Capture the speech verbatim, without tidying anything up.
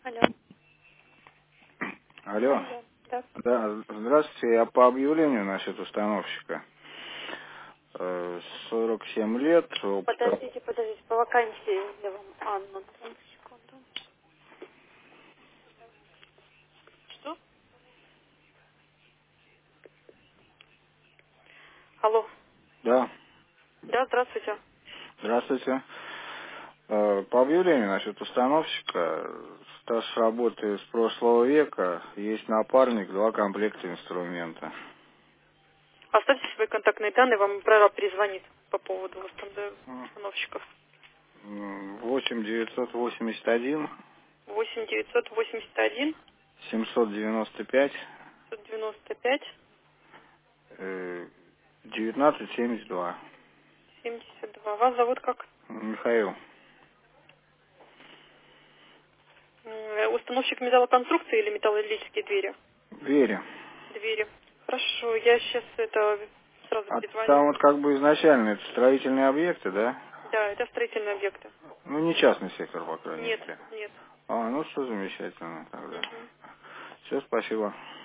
Алло. Алло. Алло. Да. Да, здравствуйте. Я по объявлению насчет установщика. Э, сорок семь лет. опыт раб- Подождите, подождите. По вакансии я вам Анну. Одну секунду. Что? Алло. Да, Да, здравствуйте. здравствуйте. Э, По объявлению насчет установщика. Стаж работы с прошлого века. Есть напарник, два комплекта инструмента. Оставьте свои контактные данные, вам прораб перезвонит по поводу установ- установщиков. восемь девятьсот восемьдесят один восемь девятьсот восемьдесят один семьсот девяносто пять сто девяносто пять э, девятнадцать семьдесят два. семьдесят два. Вас зовут как? Михаил. М, Установщик металлоконструкции или металлические двери? Вере. Двери. Хорошо, я сейчас это сразу А перезвоню. там вот как бы изначально это строительные объекты, да? Да, это строительные объекты. Ну, не частный сектор, по крайней Нет, мере. нет. А, ну, что замечательно тогда. Мгм. Все, спасибо.